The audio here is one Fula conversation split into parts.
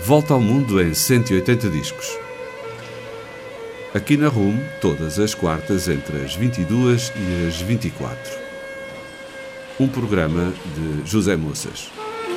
Volta ao mundo em 180 discos. Aqui na RUM, todas as quartas entre as 22 e as 24. Um programa de José Moças.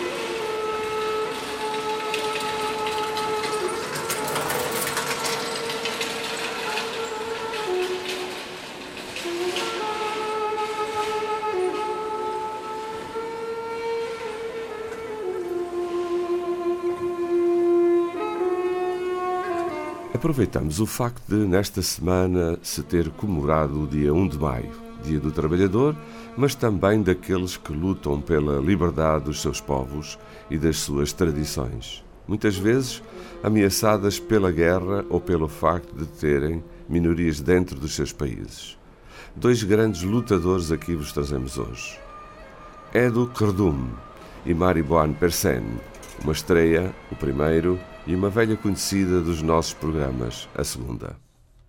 Aproveitamos o facto de, nesta semana, se ter comemorado o dia 1 de maio, Dia do Trabalhador, mas também daqueles que lutam pela liberdade dos seus povos e das suas tradições, muitas vezes ameaçadas pela guerra ou pelo facto de terem minorias dentro dos seus países. Dois grandes lutadores aqui vos trazemos hoje. Ebou Kurdum e Maribouane Pershen, uma estreia, o primeiro, e uma velha conhecida dos nossos programas, a segunda.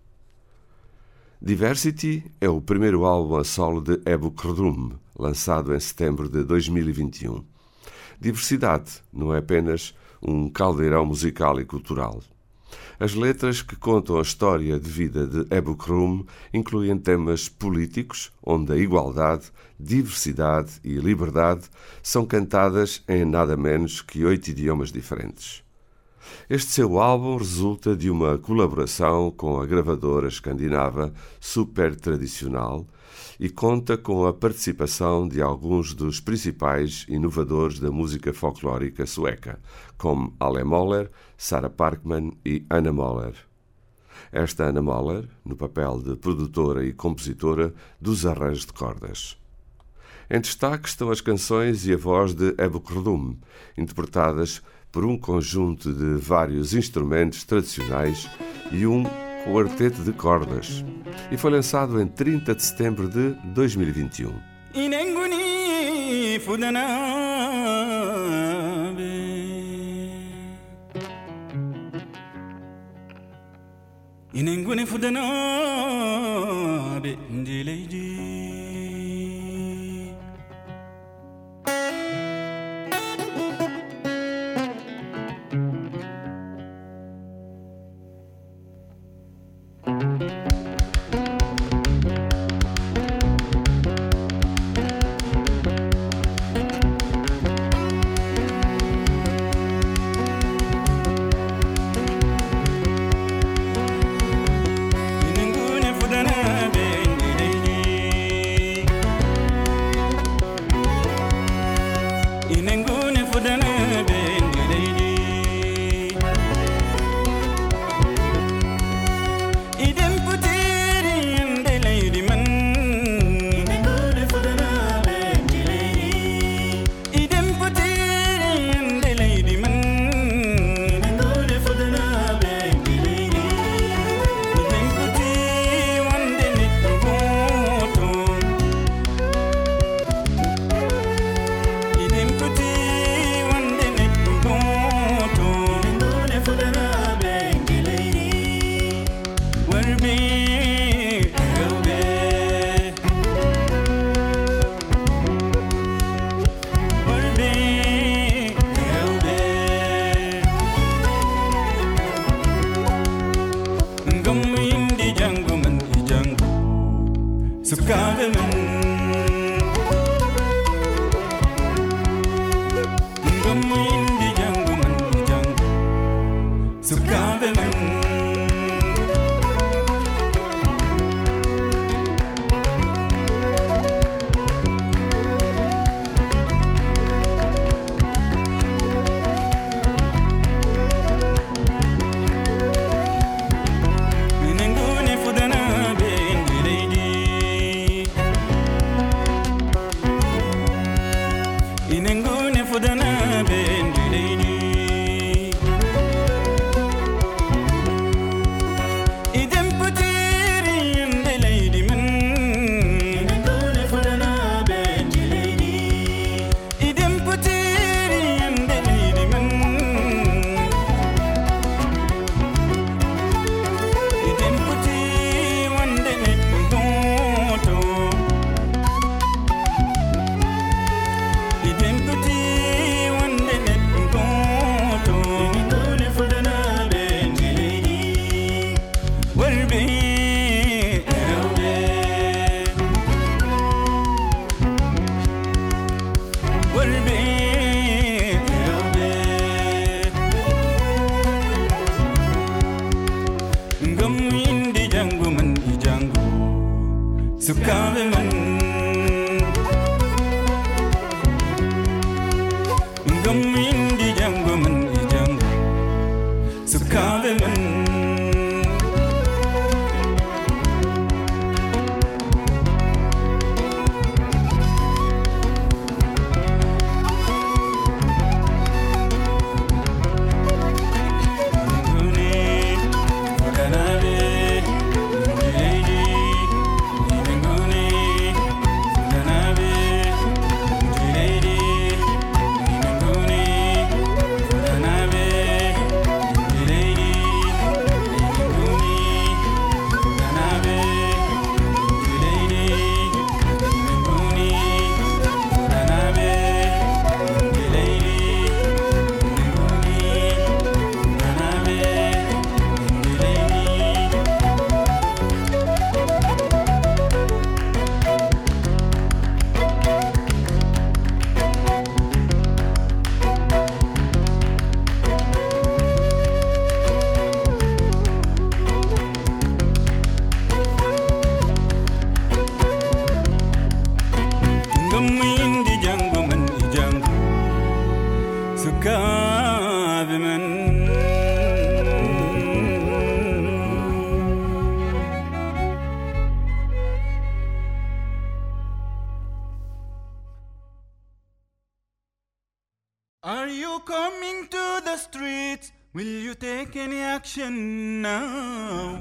Diversity é o primeiro álbum a solo de Ebou Kurdum, lançado em setembro de 2021. Diversidade não é apenas um caldeirão musical e cultural. As letras que contam a história de vida de Ebou Kurdum incluem temas políticos, onde a igualdade, diversidade e liberdade são cantadas em nada menos que 8 idiomas diferentes. Este seu álbum resulta de uma colaboração com a gravadora escandinava Super Tradicional e conta com a participação de alguns dos principais inovadores da música folclórica sueca, como Ale Möller, Sara Parkman e Anna Möller. Esta Anna Möller, no papel de produtora e compositora dos arranjos de cordas. Em destaque estão as canções e a voz de Ebou Kurdum, interpretadas por um conjunto de vários instrumentos tradicionais e um quarteto de cordas, e foi lançado em 30 de setembro de 2021. Sukaveman Gamin di janguman di jang Sukaveman Are you coming to the streets? Will you take any action now?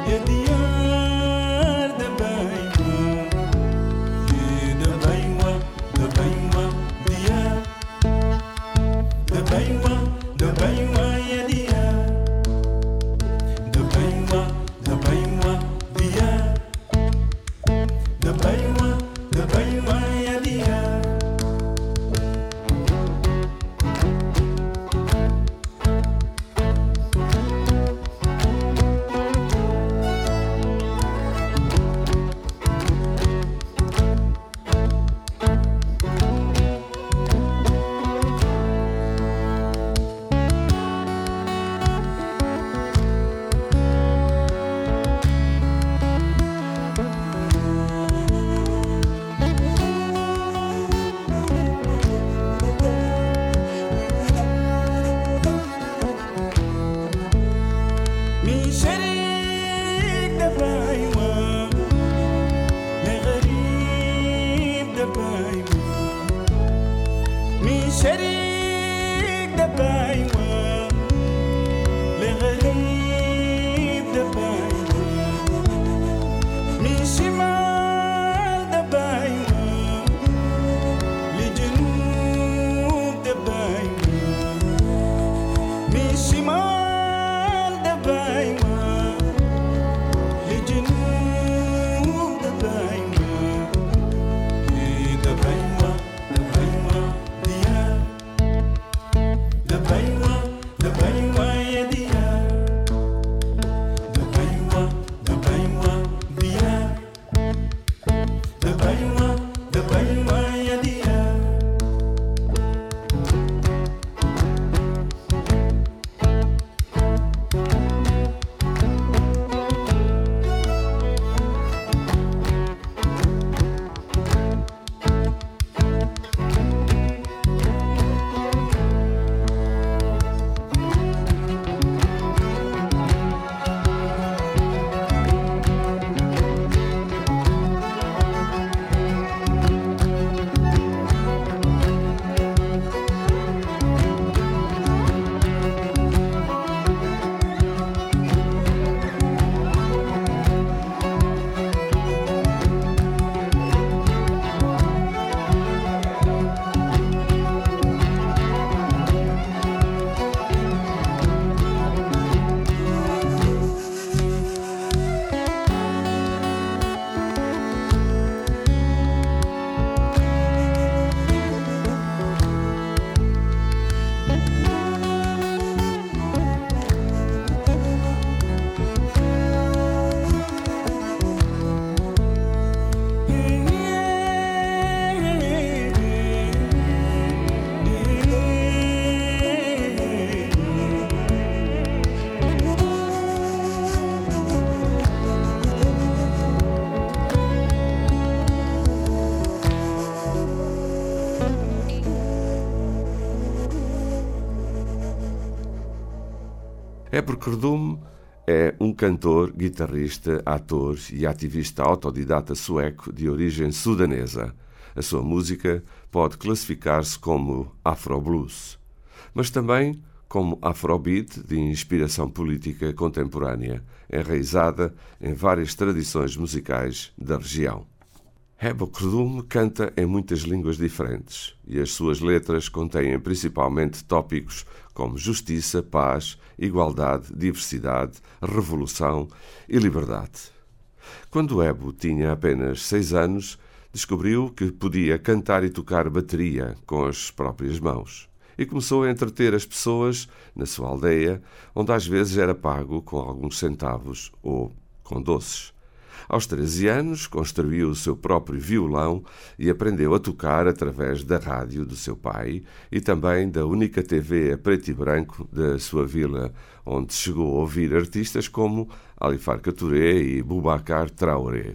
Heber Kerdum é um cantor, guitarrista, ator e ativista autodidata sueco de origem sudanesa. A sua música pode classificar-se como afro-blues, mas também como afrobeat de inspiração política contemporânea, enraizada em várias tradições musicais da região. Heber Kerdum canta em muitas línguas diferentes e as suas letras contêm principalmente tópicos como justiça, paz, igualdade, diversidade, revolução e liberdade. Quando Ebo tinha apenas 6 anos, descobriu que podia cantar e tocar bateria com as próprias mãos e começou a entreter as pessoas na sua aldeia, onde às vezes era pago com alguns centavos ou com doces. Aos 13 anos, construiu o seu próprio violão e aprendeu a tocar através da rádio do seu pai e também da única TV a preto e branco da sua vila, onde chegou a ouvir artistas como Ali Farka Touré e Boubacar Traoré.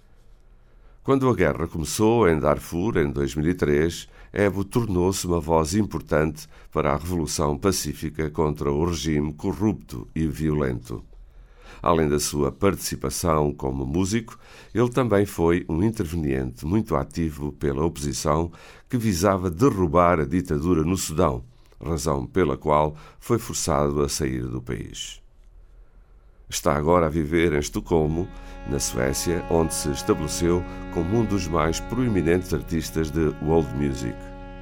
Quando a guerra começou em Darfur, em 2003, Ebo tornou-se uma voz importante para a revolução pacífica contra o regime corrupto e violento. Além da sua participação como músico, ele também foi um interveniente muito ativo pela oposição que visava derrubar a ditadura no Sudão, razão pela qual foi forçado a sair do país. Está agora a viver em Estocolmo, na Suécia, onde se estabeleceu como um dos mais proeminentes artistas de world music.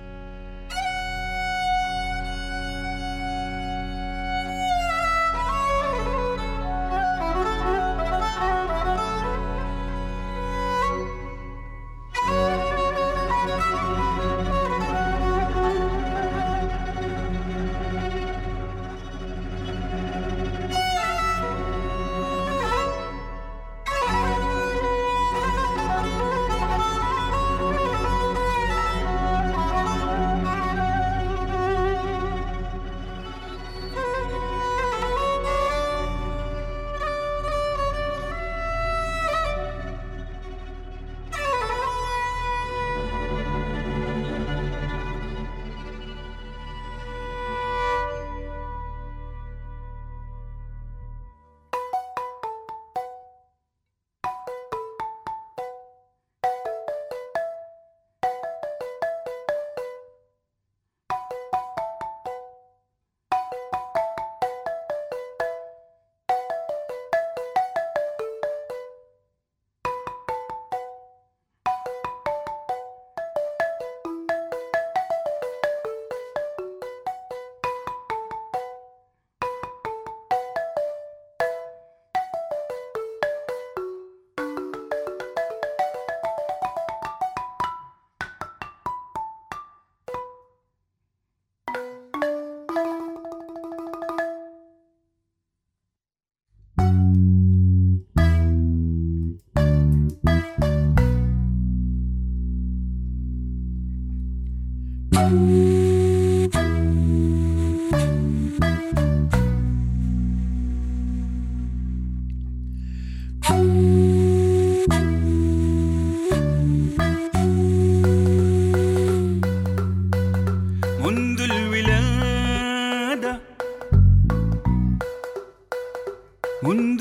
منذ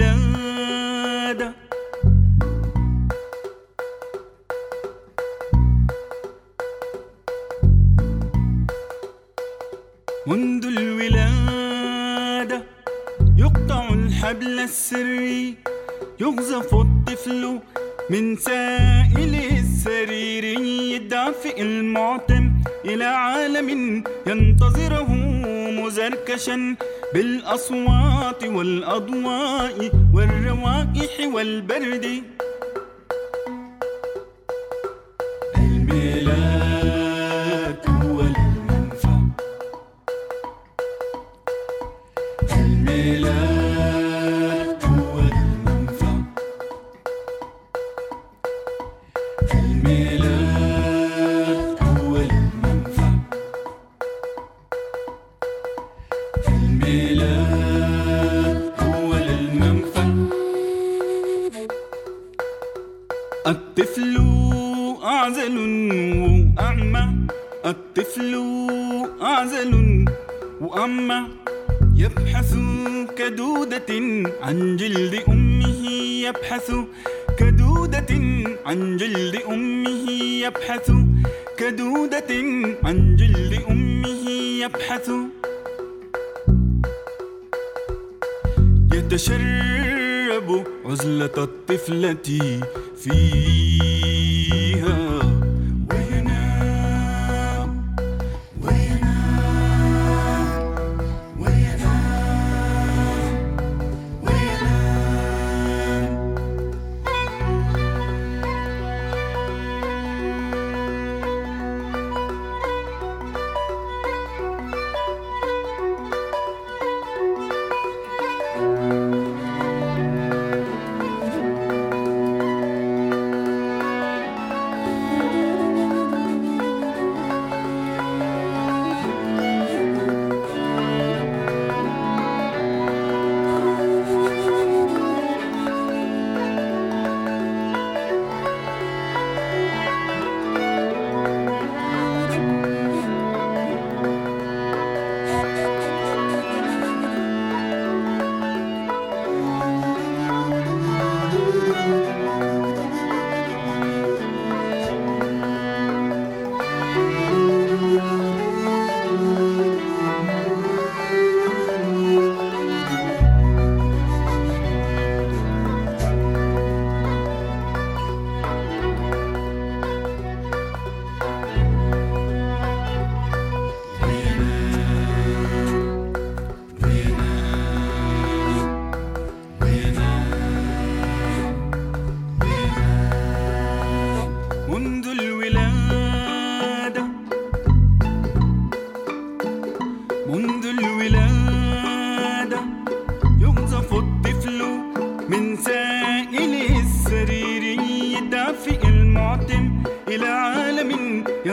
الولادة منذ الولادة يقطع الحبل السري، يغزف الطفل من سائل السرير، الدافئ المعتم إلى عالم ينتظره مزركشا بالأصوات والأضواء والروائح والبرد. الميلاد هو المنفى، الميلاد هو المنفى، الميلاد هو المنفى، الميلاد هو المنفى. الطفل أعزل وأعمى، الطفل أعزل وأعمى، يبحث كدودة عن جلد أمه، يبحث كدودة عن جلد أمه، يبحث كدودة عن جلد أمه، يبحث. يتشرب عزلة الطفلة فيها وينام وينام وينام وينام.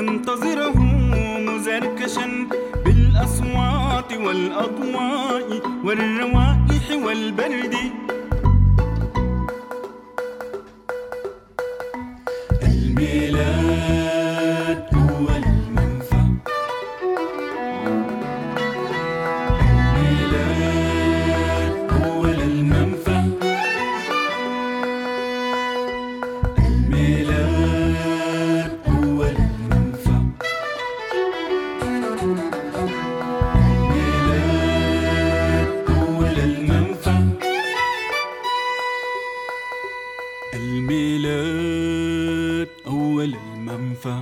ننتظره مزركشا بالأصوات والأضواء والروائح والبرد. الميلاد هو المنفى، الميلاد هو المنفى، الميلاد هو المنفى، الميلاد هو المنفى، الميلاد أول المنفى.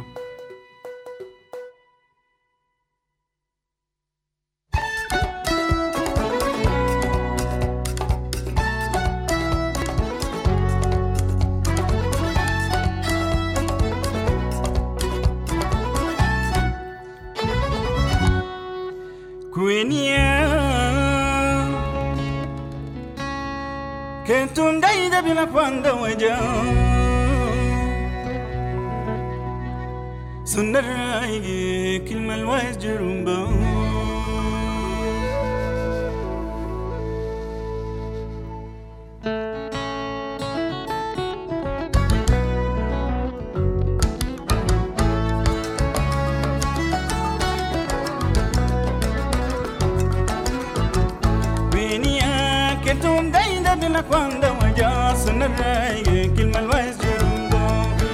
Quenya che tu dai da bila quando waja sunnarai كلمة الوايز جرمبا Quando waja sunnarai كلمة الوايز جرمبا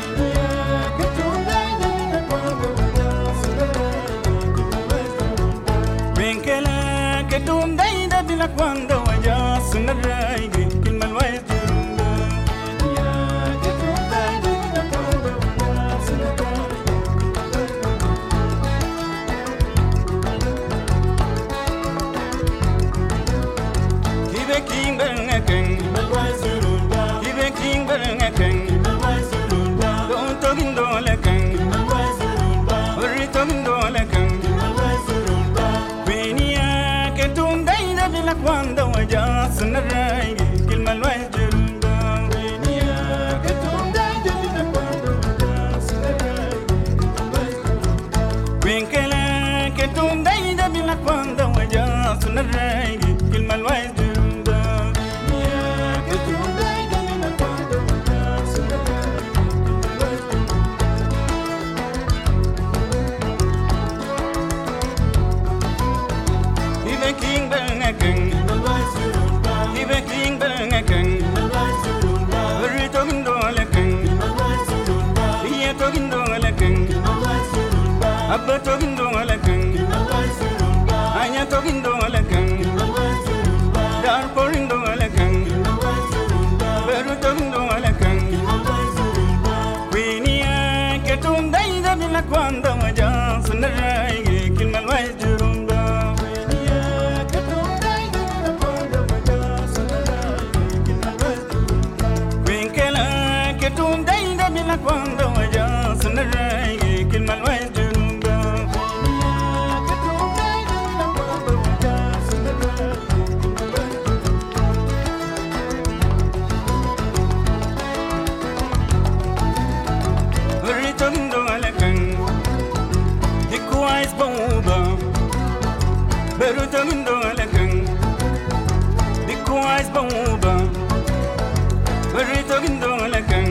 بينكلا كتوم دايدا بلا quando waja sunnarai كلمة الوايز جرمبا Kibe king bangakeng King Barangakang, don't talk in Dolakang, hurry talking Dolakang, Venia, Ketum Daida Villa Quando Wajas and the Rai, Kilmalway Jurunda, Venia, Ketum Daida Villa Quando Wajas and the Rai, Winkela, Ketum Daida Villa Quando Wajas and the Rai, Kilmalway Jurunda. King Bangakang, Kibe King Bangakang, hurry talking Dolakang, Ia talking Dolakang, Abba talking Dolakang, Aya talking Dolakang, Dar pouring Dolakang, Beru talking Dolakang, Queenia, Ketum Daida Villa Quando Wajas and the Rai, Kilmalway Jurumba. Quando wajas and the Rai, Kilmalway Jurumba. Hurry talking Dolakang, Hikuais Boba, Beru talking Dolakang, Hikuais Boba, Hurry talking Dolakang.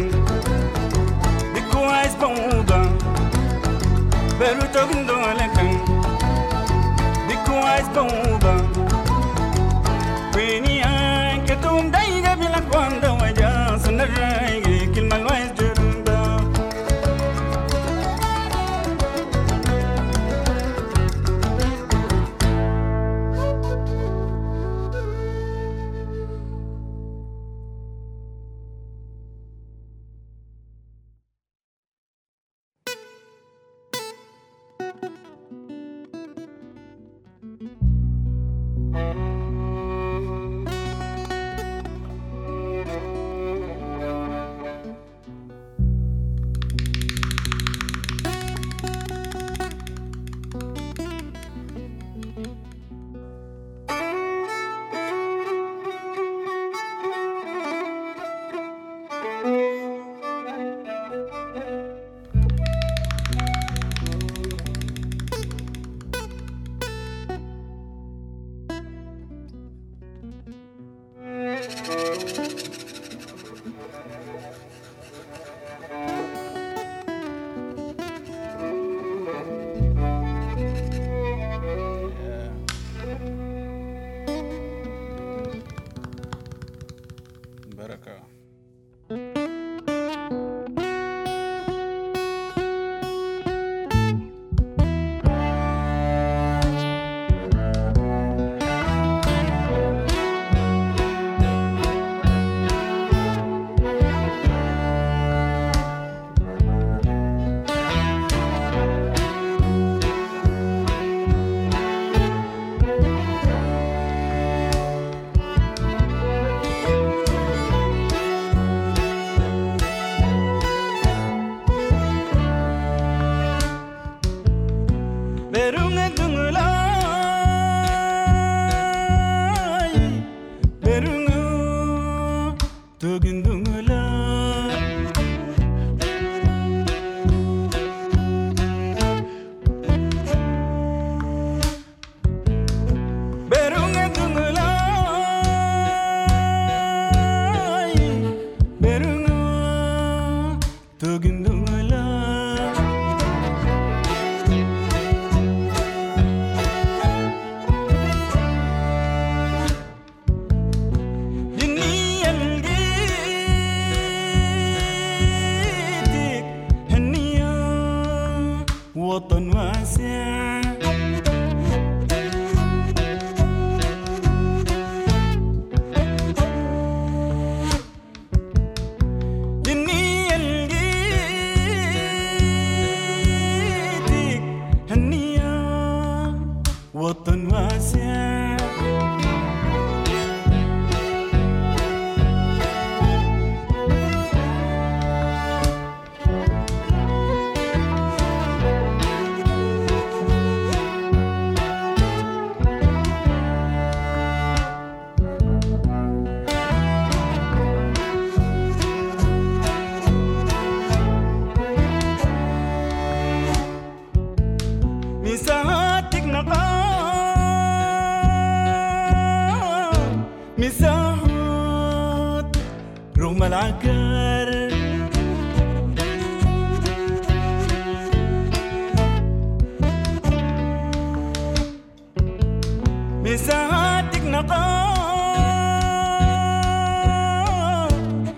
Wise Boba, Beru talking Dolakang, Big Wise Boba, Queenia, Ketum Daida Villa Quando Wajas and the Rai, Kilmalway Jurunda. بركة. وطن واسع جني لقيتك هنية وطن واسع مساحاتك نقاء مساحات رغم العكار مساحاتك نقاء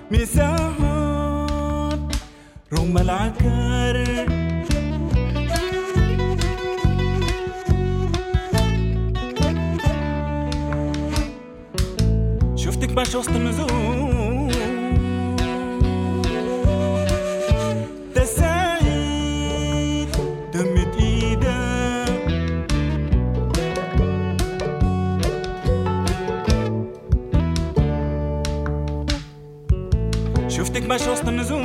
مساحات رغم العكار شفتك ماشي وسط النزول تساعد دمت ايدك شفتك ماشي وسط النزول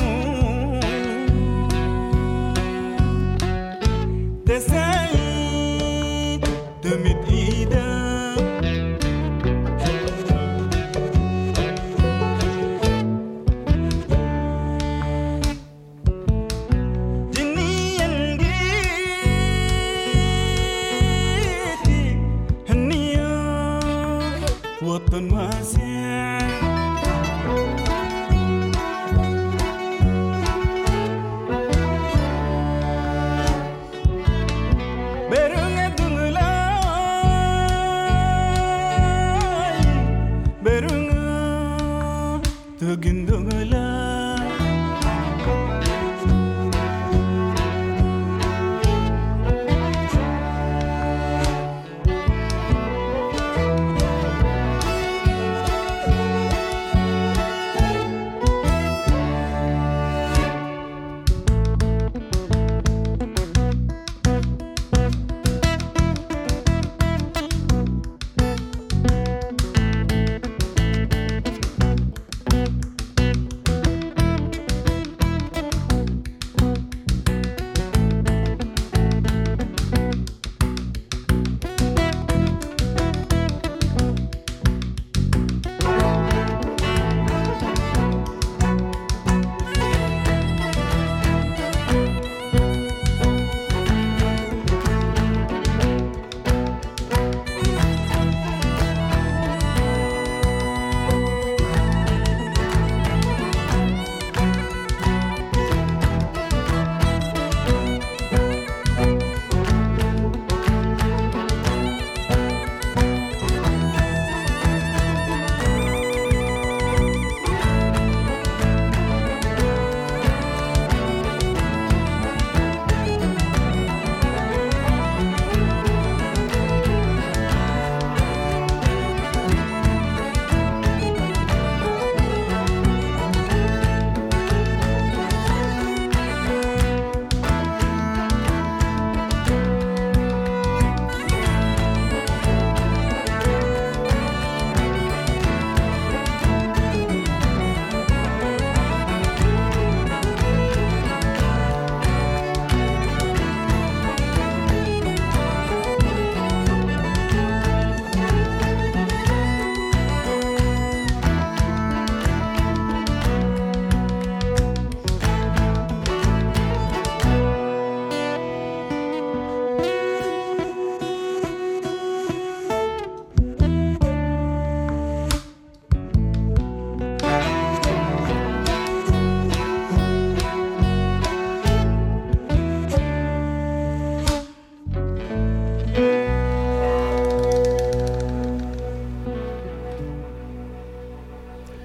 تساعد دمت ايدك وطن واسع برونغ دونغلاي برونغ توغن دونغلاي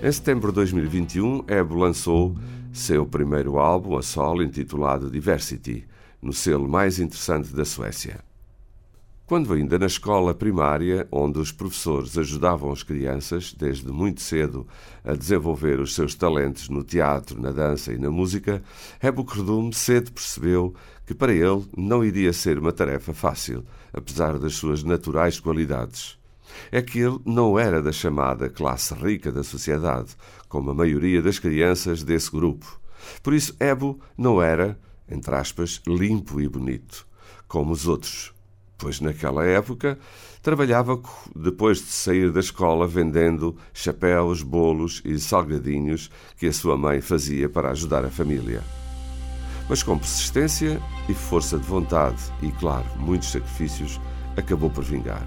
Em setembro de 2021, Ebo lançou seu primeiro álbum a solo intitulado Diversity, no selo mais interessante da Suécia. Quando ainda na escola primária, onde os professores ajudavam as crianças, desde muito cedo, a desenvolver os seus talentos no teatro, na dança e na música, Ebo Kurdum cedo percebeu que para ele não iria ser uma tarefa fácil, apesar das suas naturais qualidades. É que ele não era da chamada classe rica da sociedade, como a maioria das crianças desse grupo. Por isso, Ebo não era, entre aspas, limpo e bonito, como os outros, pois naquela época trabalhava depois de sair da escola vendendo chapéus, bolos e salgadinhos que a sua mãe fazia para ajudar a família. Mas com persistência e força de vontade e, claro, muitos sacrifícios, acabou por vingar.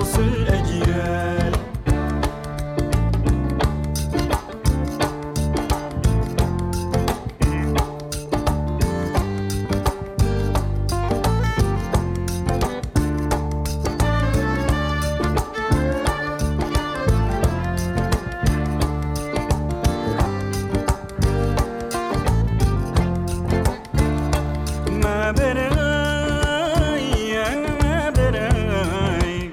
ترقص الأجيال. ما براي أنا ما براي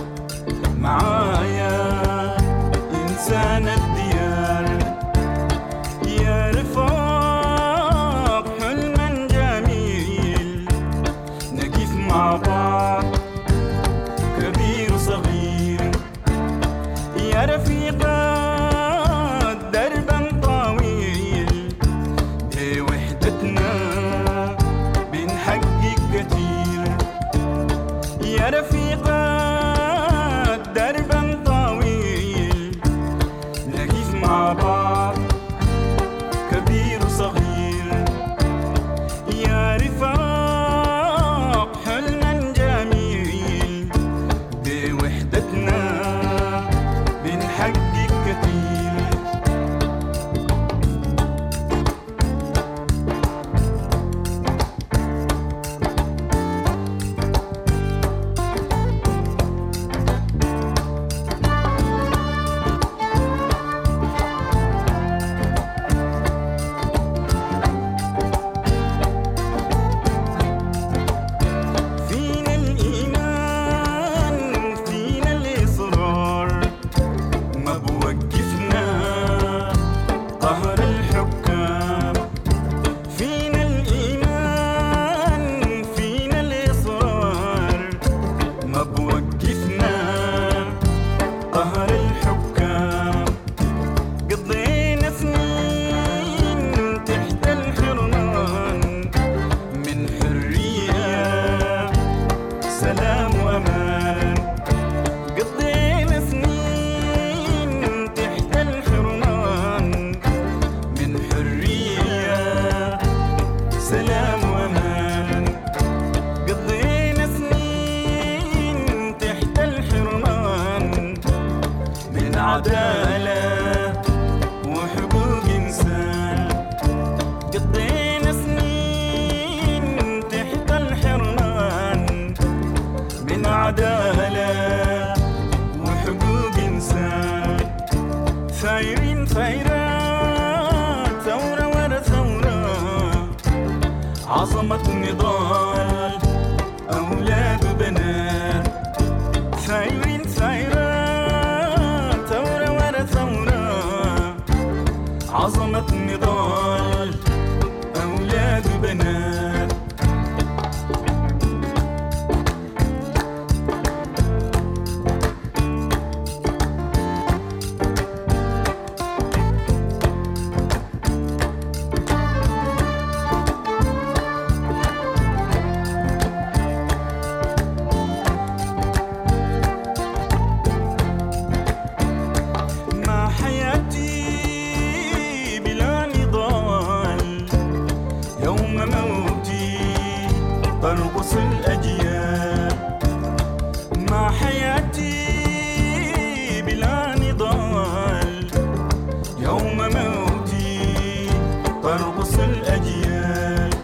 معايا إنسان الديار، يا رفاق حلما جميل نقف مع بعض كبير وصغير، يا رفيقات دربا طويل بوحدتنا بنحقق كتير، يا رفيقات دربا طويل نقف مع بعض كبير وصغير، يا رفاق حلما جميل بوحدتنا بنحقق كتير. فينا الإيمان فينا الإصرار ما بوقفنا قهر الحكام، فينا الإيمان فينا الإصرار ما بوقفنا قهر الحكام، قضينا سنين تحت الحرمان من حرية سلام وأمان، قضينا سنين تحت الحرمان من حرية سلام وأمان، قضينا سنين تحت الحرمان من عدالة وحقوق إنسان، قضينا سنين تحت الحرمان من عدالة وحقوق إنسان، ثايرين ثايرات ثورة ورا ثورة، عظمة نضال أولاد وبنات، ثايرين ثايرات ثورة ورا ثورة، عظمة نضال أولاد وبنات. ما حياتي بلا نضال، يوم موتي ترقص الأجيال، ما حياتي بلا نضال، يوم موتي ترقص الأجيال.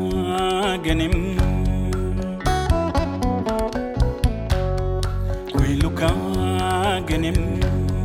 ganim Luka ganim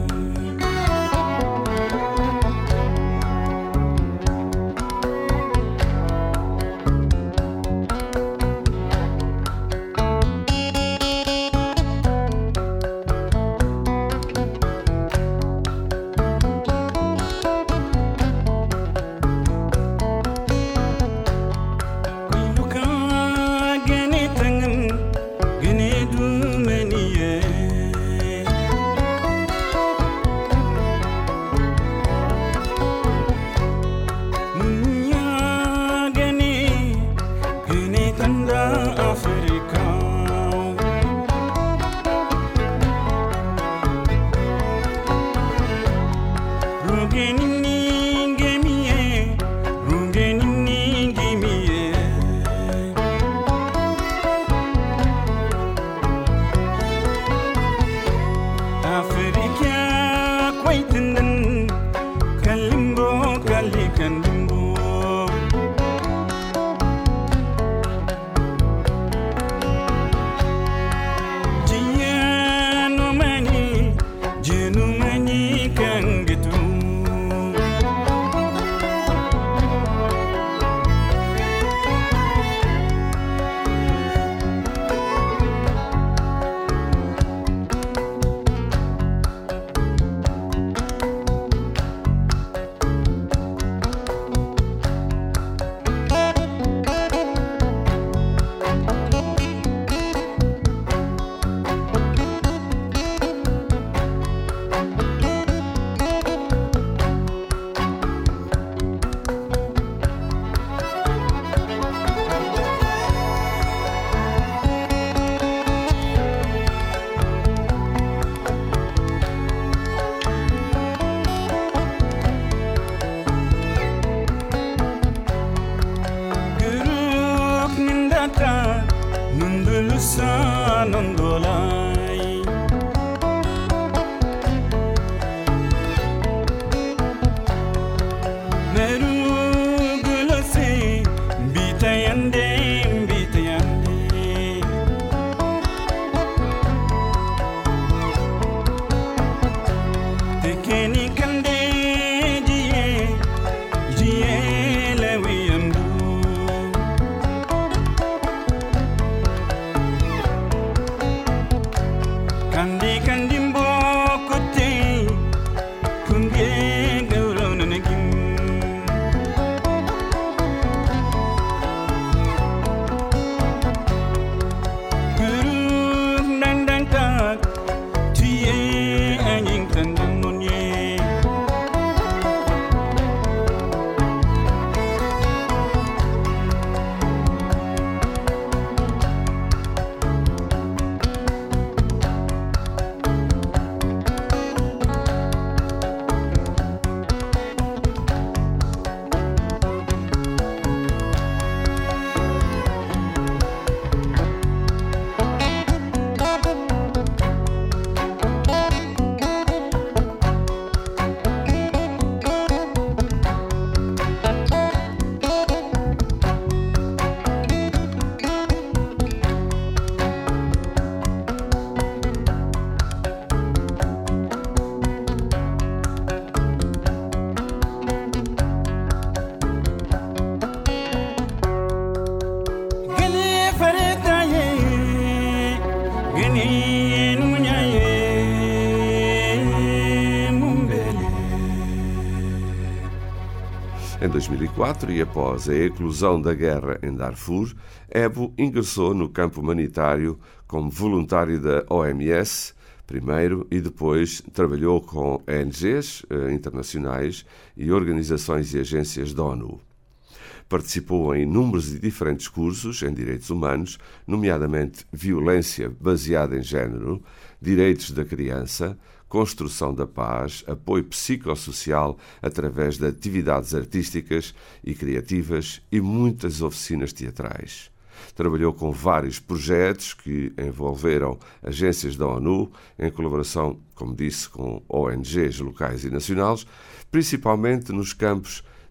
Em 2004, e após a eclosão da guerra em Darfur, Ebo ingressou no campo humanitário como voluntário da OMS, primeiro, e depois trabalhou com ONGs internacionais e organizações e agências da ONU. Participou em inúmeros e diferentes cursos em direitos humanos, nomeadamente violência baseada em género, direitos da criança, construção da paz, apoio psicossocial através de atividades artísticas e criativas e muitas oficinas teatrais. Trabalhou com vários projetos que envolveram agências da ONU, em colaboração, como disse, com ONGs locais e nacionais, principalmente nos campos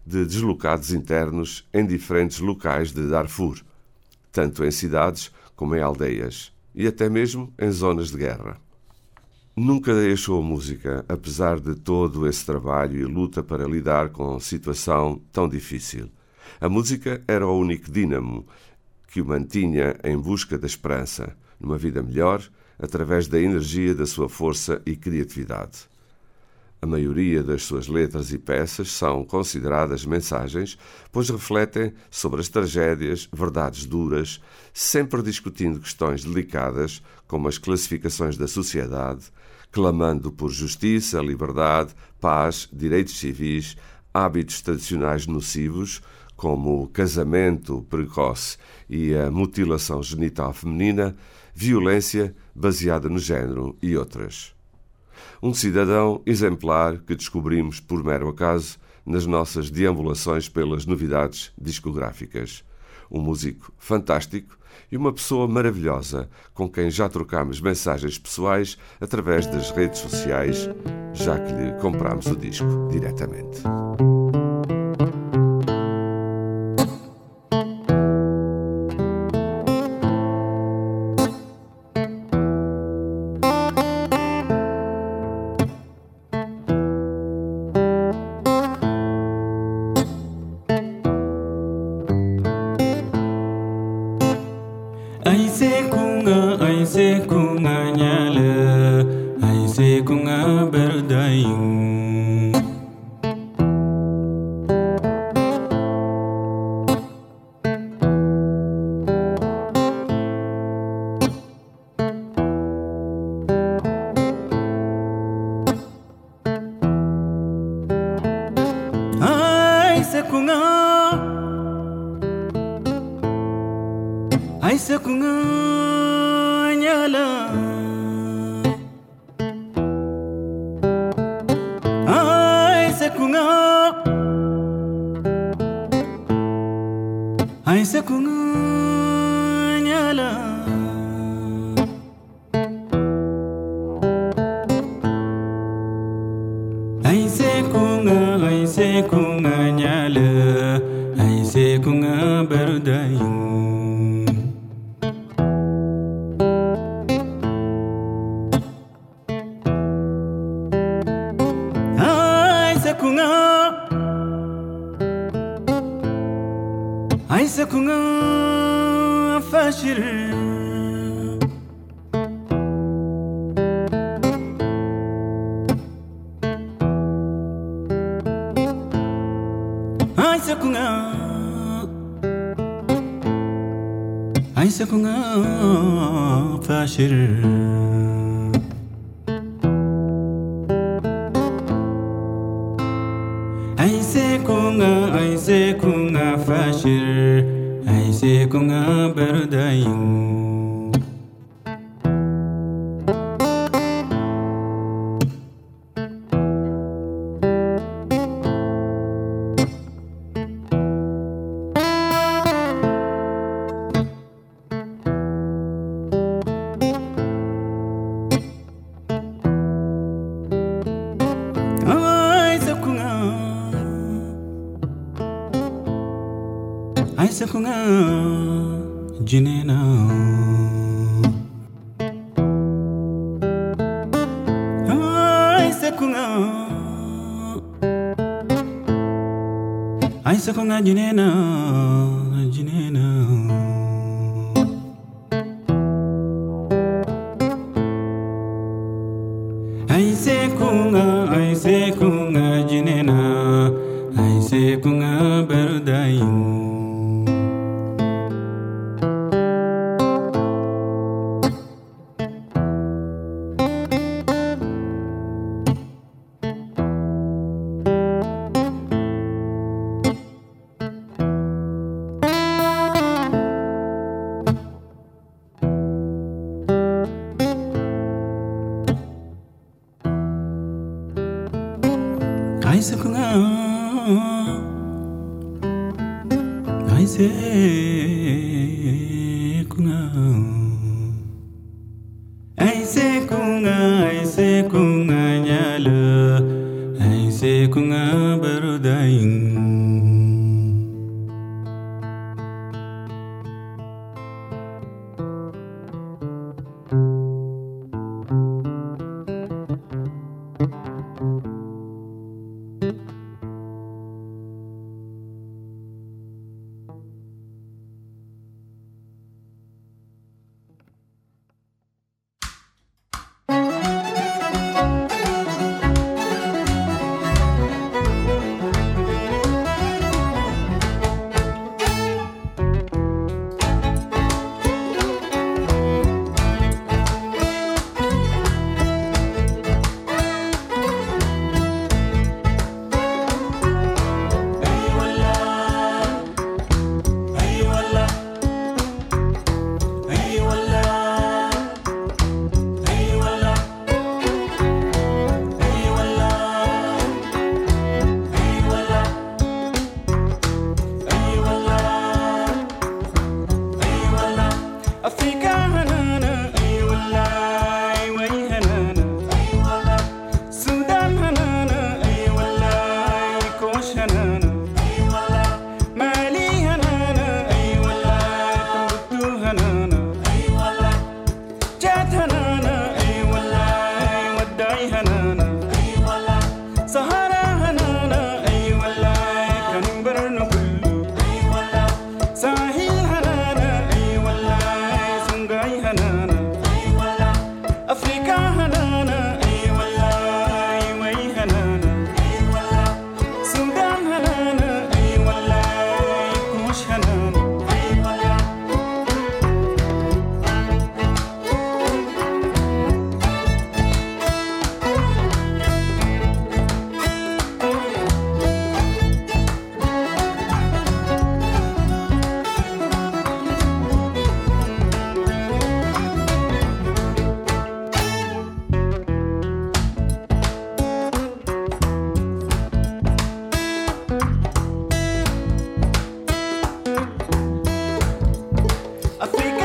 de deslocados internos em diferentes locais de Darfur, tanto em cidades como em aldeias, e até mesmo em zonas de guerra. Nunca deixou a música, apesar de todo esse trabalho e luta para lidar com a situação tão difícil. A música era o único dínamo que o mantinha em busca da esperança, numa vida melhor, através da energia da sua força e criatividade. A maioria das suas letras e peças são consideradas mensagens, pois refletem sobre as tragédias, verdades duras, sempre discutindo questões delicadas, como as classificações da sociedade, clamando por justiça, liberdade, paz, direitos civis, hábitos tradicionais nocivos, como o casamento precoce e a mutilação genital feminina, violência baseada no género e outras. Um cidadão exemplar que descobrimos por mero acaso nas nossas deambulações pelas novidades discográficas. Um músico fantástico e uma pessoa maravilhosa com quem já trocámos mensagens pessoais através das redes sociais, já que lhe comprámos o disco diretamente. Ai se kunga nyala, ai se kunga berdaing. Ai se kunga nyala, ai se kunga nyala, ai se kunga nyala, ai se kunga berdaing. Ai se kunga fashir, ai se kunga fashir. Ai se kunga fashir, ai se kunga berdaing. Ai se kunga jinena, ai se kunga jinena, jinena. Ai se kunga jinena, ai se kunga berdaing. Ai se kunga, ai se kunga, ai se kunga nyala, ai se kunga berdaing. Africa